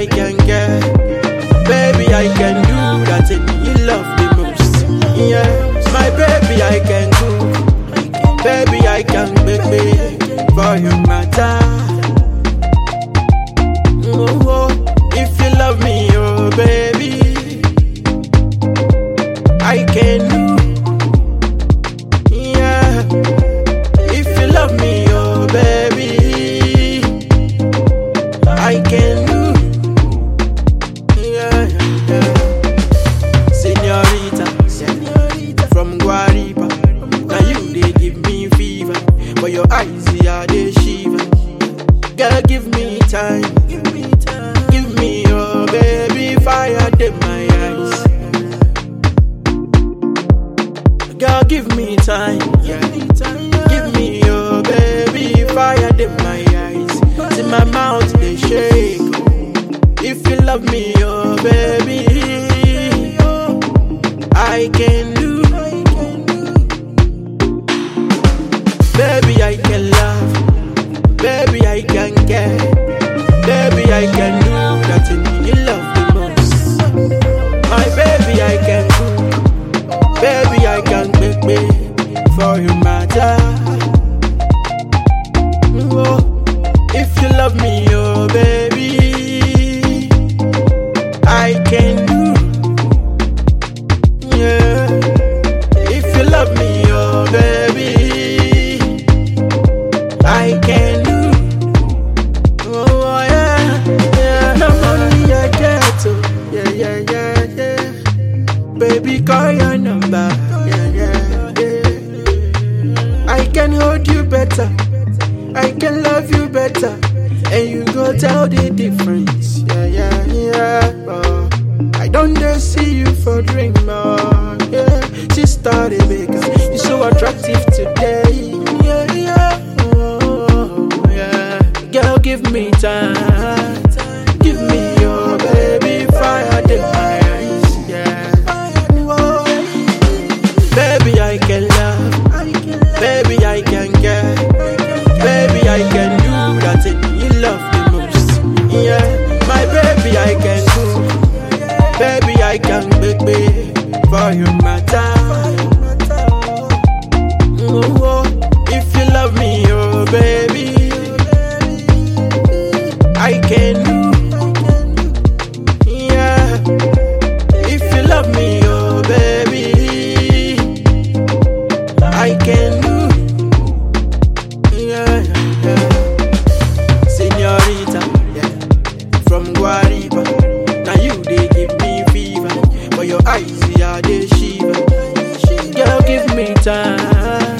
I can get. Baby, I can do that thing you love the most. Yeah, my baby, I can cook. Baby, I can bake for your matter. Oh, if you love me, oh baby, I can do. Yeah, if you love me, oh baby, I can do. Yeah, yeah. Señorita, from Guariba. Now you they give me fever, but your eyes are they shiver. Girl, give me time, give me your baby fire in my eyes. Girl, give me time, yeah. Give me your baby fire in my eyes. In my mouth they shake. If you love me, oh baby, I can do. Baby, I can love. Baby, I can care. Baby, I can do that thing you love the most. My baby, I can cook. Baby, I can bake for your matter. Oh, if you love me, oh baby, I can do. Yeah, if you love me, oh baby, I can do. Oh yeah, yeah. No money I get, oh yeah. Baby, call your number. Yeah. I can hold you better. I can love you better, and you go tell the difference. Yeah. Oh, I don't dare see you for drink more. Yeah, she started bigger. You're so attractive today. Yeah. Oh, yeah. Girl, give me time. Give me your baby fire in my eyes. Yeah. Oh, baby, I can love. Baby, I can get. Baby, I can do that thing you love the most. Yeah, my baby, I can do. Baby, I can bake for your matter. Oh, if you love me, oh baby, I can do. Yeah, if you love me, oh baby, I can do. Yeah. Señorita, yeah, from Guariba. Now you they give me fever, but your eyes are they shiver. Girl, give me time.